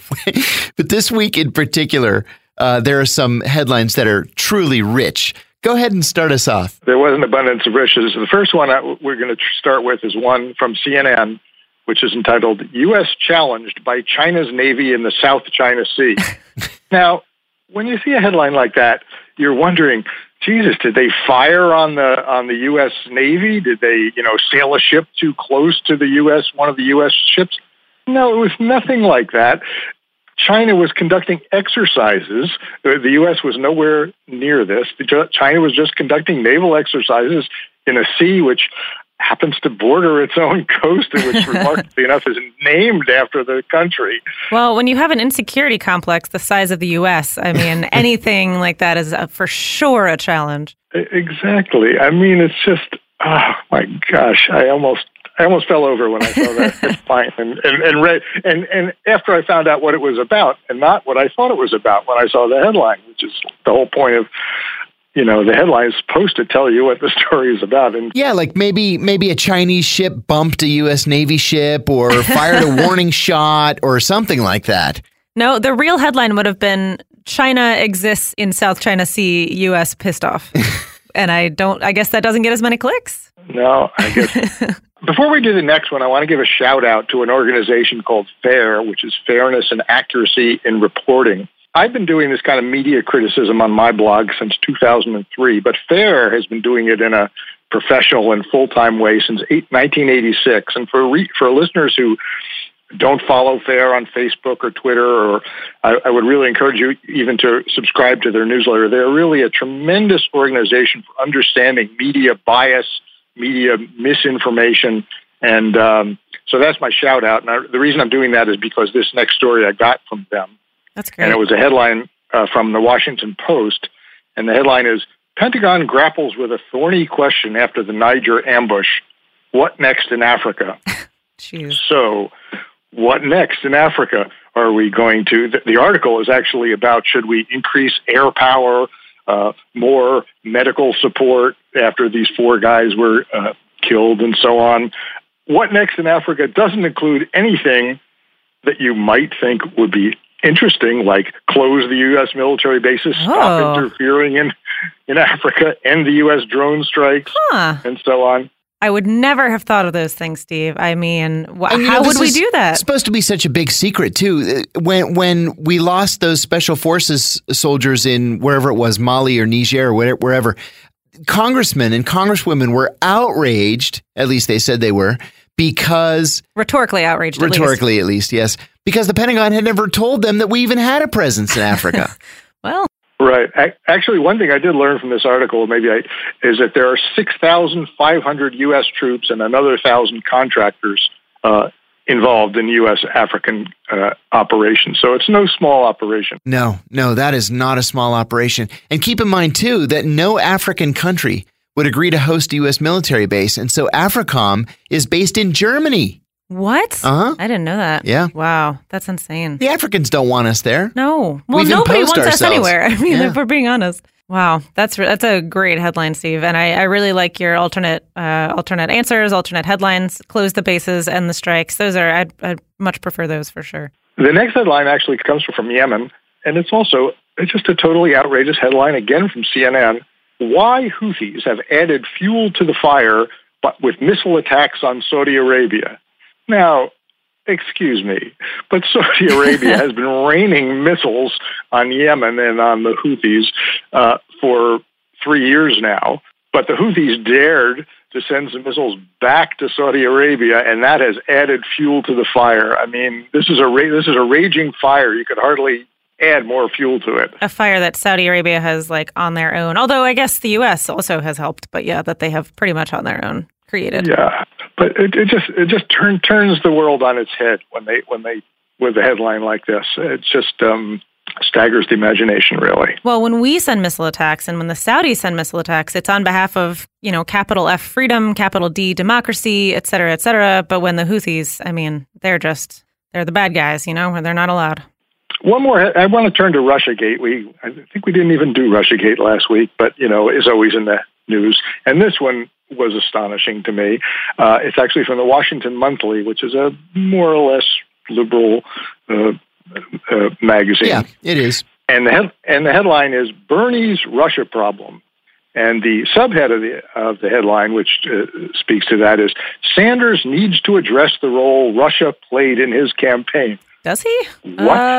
But this week in particular, uh, there are some headlines that are truly rich. Go ahead and start us off. There was an abundance of riches. The first one we're going to start with is one from C N N, which is entitled, U S Challenged by China's Navy in the South China Sea. Now, when you see a headline like that, you're wondering, Jesus, did they fire on the on the U S Navy? Did they, you know, sail a ship too close to the U S, one of the U S ships? No, it was nothing like that. China was conducting exercises. The U S was nowhere near this. China was just conducting naval exercises in a sea which happens to border its own coast, and which, remarkably enough, is named after the country. Well, when you have an insecurity complex the size of the U S, I mean, anything like that is a, for sure a challenge. Exactly. I mean, it's just, oh my gosh, I almost I almost fell over when I saw that headline, and and and, read, and and after I found out what it was about, and not what I thought it was about when I saw the headline, which is the whole point of, you know, the headline is supposed to tell you what the story is about. And yeah, like maybe maybe a Chinese ship bumped a U S Navy ship or fired a warning shot or something like that. No, the real headline would have been China exists in South China Sea, U S pissed off. And I don't, I guess that doesn't get as many clicks. No, I guess. Before we do the next one, I want to give a shout out to an organization called FAIR, which is Fairness and Accuracy in Reporting. I've been doing this kind of media criticism on my blog since two thousand three, but FAIR has been doing it in a professional and full-time way since nineteen eighty-six. And for re- for listeners who don't follow FAIR on Facebook or Twitter, or I, I would really encourage you even to subscribe to their newsletter. They're really a tremendous organization for understanding media bias, media misinformation, and um, so that's my shout out. And I, the reason I'm doing that is because this next story I got from them. That's great. And it was a headline uh, from the Washington Post, and the headline is, Pentagon grapples with a thorny question after the Niger ambush. What next in Africa? Jeez. So, what next in Africa? are we going to? The, the article is actually about should we increase air power, uh, more medical support after these four guys were uh, killed and so on. What next in Africa doesn't include anything that you might think would be interesting, like close the U S military bases, oh. stop interfering in, in Africa, end the U S drone strikes, huh. and so on. I would never have thought of those things, Steve. I mean, wh- And, you how know, would this we is do that? Supposed to be such a big secret too. When when we lost those special forces soldiers in wherever it was, Mali or Niger or whatever, wherever, congressmen and congresswomen were outraged. At least they said they were, because Rhetorically outraged. at least. rhetorically, at least, yes, because the Pentagon had never told them that we even had a presence in Africa. Well, Right. Actually, one thing I did learn from this article, maybe I, is that there are six thousand five hundred U S troops and another one thousand contractors uh, involved in U S African uh, operations. So it's no small operation. No, no, that is not a small operation. And keep in mind, too, that no African country would agree to host a U S military base. And so AFRICOM is based in Germany. what? Uh-huh. I didn't know that. Yeah. Wow, that's insane. The Africans don't want us there. No. Well, We've nobody imposed wants us ourselves. anywhere. I mean, Yeah. if we're being honest. Wow, that's re- that's a great headline, Steve. And I, I really like your alternate uh, alternate answers, alternate headlines, close the bases, end the strikes. Those are I'd, I'd much prefer those for sure. The next headline actually comes from Yemen, and it's also it's just a totally outrageous headline, again from C N N. Why Houthis have added fuel to the fire but with missile attacks on Saudi Arabia. Now, excuse me, but Saudi Arabia has been raining missiles on Yemen and on the Houthis uh, for three years now. But the Houthis dared to send some missiles back to Saudi Arabia, and that has added fuel to the fire. I mean, this is a ra- this is a raging fire. You could hardly add more fuel to it. A fire that Saudi Arabia has like on their own. Although I guess the U S also has helped, but yeah, that they have pretty much on their own created. Yeah, but it, it just it just turn, turns the world on its head when they when they with a headline like this. It just um, staggers the imagination, really. Well, when we send missile attacks and when the Saudis send missile attacks, it's on behalf of, you know, capital F freedom, capital D democracy, et cetera, et cetera. But when the Houthis, I mean, they're just they're the bad guys, you know, and they're not allowed. One more, I want to turn to Russiagate. We, I think we didn't even do Russiagate last week, but, you know, is always in the news. And this one was astonishing to me. Uh, it's actually from the Washington Monthly, which is a more or less liberal uh, uh, magazine. Yeah, it is. And the, head, and the headline is Bernie's Russia Problem. And the subhead of the, of the headline, which uh, speaks to that, is Sanders needs to address the role Russia played in his campaign. Does he? What? Uh...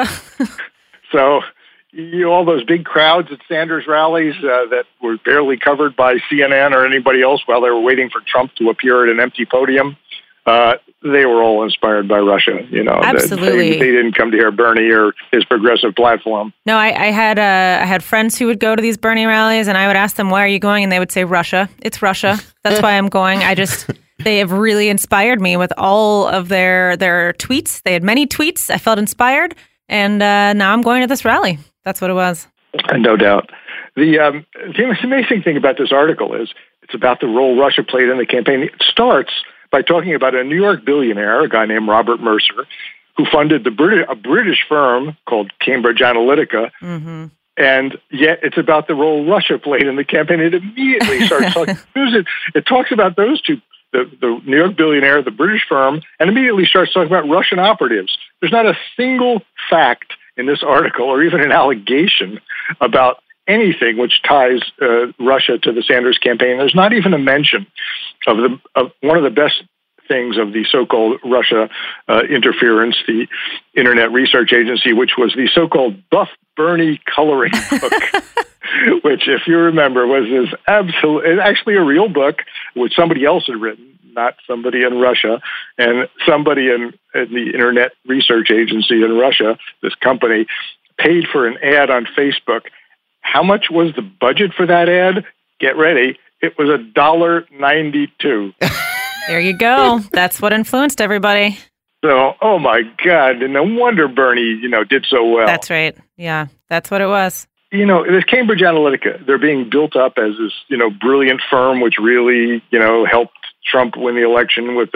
So, you know, all those big crowds at Sanders rallies uh, that were barely covered by C N N or anybody else while they were waiting for Trump to appear at an empty podium, uh, they were all inspired by Russia. You know, absolutely. They, they didn't come to hear Bernie or his progressive platform. No, I, I had uh, I had friends who would go to these Bernie rallies, and I would ask them, "Why are you going?" And they would say, "Russia. It's Russia. That's why I'm going." I just. They have really inspired me with all of their their tweets. They had many tweets. I felt inspired, and uh, now I'm going to this rally. That's what it was. No doubt. The, um, the amazing thing about this article is it's about the role Russia played in the campaign. It starts by talking about a New York billionaire, a guy named Robert Mercer, who funded the Brit- a British firm called Cambridge Analytica. Mm-hmm. And yet it's about the role Russia played in the campaign. It immediately starts talking. it, it talks about those two. The, the New York billionaire, the British firm, and immediately starts talking about Russian operatives. There's not a single fact in this article or even an allegation about anything which ties uh, Russia to the Sanders campaign. There's not even a mention of the of one of the best things of the so-called Russia uh, interference, the Internet Research Agency, which was the so-called Buff Bernie coloring book. Which, if you remember, was this absolute, actually a real book, which somebody else had written, not somebody in Russia, and somebody in, in the Internet Research Agency in Russia, this company, paid for an ad on Facebook. How much was the budget for that ad? Get ready. It was one dollar ninety-two. There you go. That's what influenced everybody. So, oh my God, and no wonder Bernie, you know, did so well. That's right. Yeah, that's what it was. You know, this Cambridge Analytica, they're being built up as this, you know, brilliant firm which really, you know, helped Trump win the election with their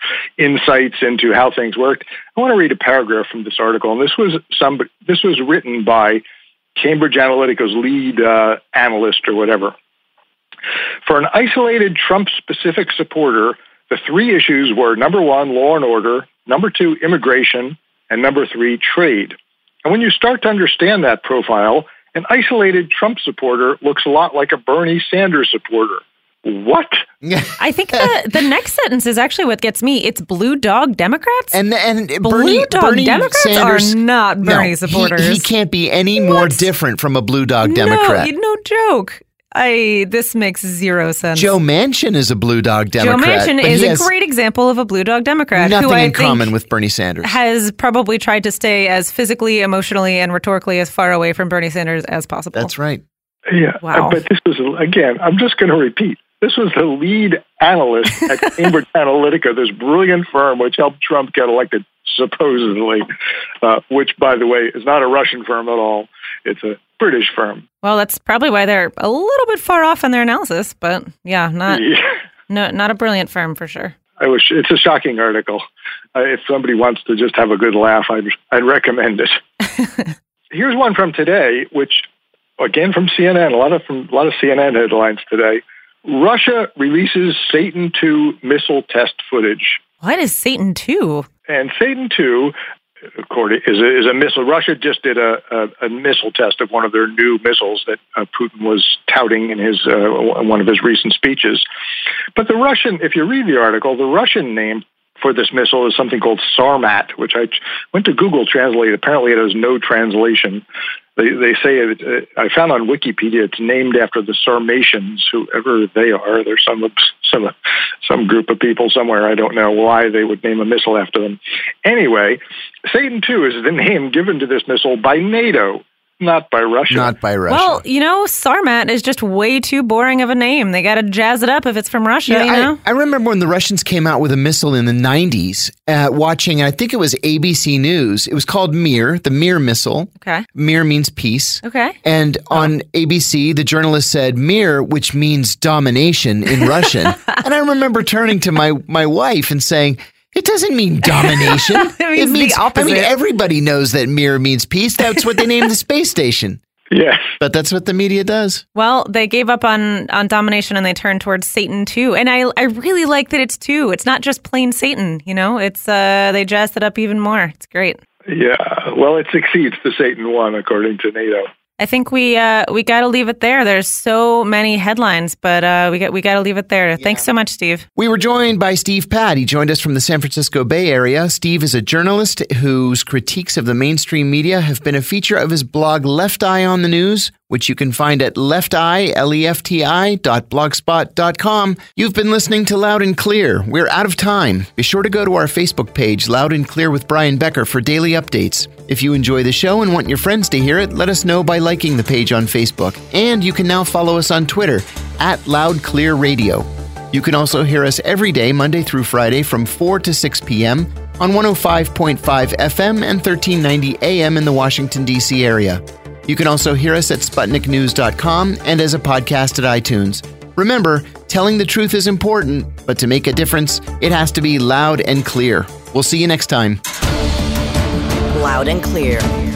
insights into how things worked. I want to read a paragraph from this article, and this was some. This was written by Cambridge Analytica's lead uh, analyst or whatever. For an isolated Trump-specific supporter, the three issues were, number one, law and order, number two, immigration, and number three, trade. And when you start to understand that profile, an isolated Trump supporter looks a lot like a Bernie Sanders supporter. What? I think the, the next sentence is actually what gets me. It's blue dog Democrats? And and blue Bernie, dog Bernie Democrats Sanders, are not Bernie no, supporters. He, he can't be any more What? different from a blue dog Democrat. No, no joke. I this makes zero sense. Joe Manchin is a blue dog Democrat. Joe Manchin but is he a has great example of a blue dog Democrat. nothing who I in think common with Bernie Sanders. has probably tried to stay as physically, emotionally, and rhetorically as far away from Bernie Sanders as possible. That's right. Yeah, Wow. but this was, again, I'm just going to repeat. This was the lead analyst at Cambridge Analytica, this brilliant firm which helped Trump get elected, supposedly, uh, which, by the way, is not a Russian firm at all. It's a British firm. Well, that's probably why they're a little bit far off in their analysis, but yeah, not Yeah. no, not a brilliant firm for sure. I wish it's a shocking article. Uh, if somebody wants to just have a good laugh, I'd, I'd recommend it. Here's one from today, which, again, from C N N, a lot of from a lot of C N N headlines today. Russia releases Satan two missile test footage. What is Satan two? And Satan two, according, is a, is a missile. Russia just did a, a, a missile test of one of their new missiles that uh, Putin was touting in his uh, one of his recent speeches. But the Russian, if you read the article, the Russian name for this missile is something called Sarmat, which I went to Google Translate. Apparently, it has no translation. They they say it, uh, I found on Wikipedia it's named after the Sarmatians, whoever they are. There's some some some group of people somewhere. I don't know why they would name a missile after them. Anyway, Satan two is the name given to this missile by NATO, not by Russia. Not by Russia. Well, you know, Sarmat is just way too boring of a name. They got to jazz it up if it's from Russia, Yeah, you know? I, I remember when the Russians came out with a missile in the nineties, uh, watching, I think it was A B C News. It was called Mir, the Mir missile. Okay. Mir means peace. Okay. And on A B C, the journalist said Mir, which means domination in Russian. And I remember turning to my, my wife and saying, it doesn't mean domination. It means the opposite. I mean, everybody knows that Mir means peace. That's what they named the space station. Yes. But that's what the media does. Well, they gave up on, on domination and they turned towards Satan two. And I I really like that it's two. It's not just plain Satan, you know? It's uh they jazzed it up even more. It's great. Yeah. Well, it succeeds the Satan one, according to NATO. I think we uh we got to leave it there. There's so many headlines, but uh we got we got to leave it there. Yeah. Thanks so much, Steve. We were joined by Steve Patt. He joined us from the San Francisco Bay Area. Steve is a journalist whose critiques of the mainstream media have been a feature of his blog Left Eye on the News, which you can find at lefti, L E F T I, dot blogspot dot com. You've been listening to Loud and Clear. We're out of time. Be sure to go to our Facebook page, Loud and Clear with Brian Becker, for daily updates. If you enjoy the show and want your friends to hear it, let us know by liking the page on Facebook. And you can now follow us on Twitter, at Loud Clear Radio. You can also hear us every day, Monday through Friday, from four to six p.m. on one oh five point five F M and thirteen ninety A M in the Washington, D C area. You can also hear us at Sputnik News dot com and as a podcast at iTunes. Remember, telling the truth is important, but to make a difference, it has to be loud and clear. We'll see you next time. Loud and Clear.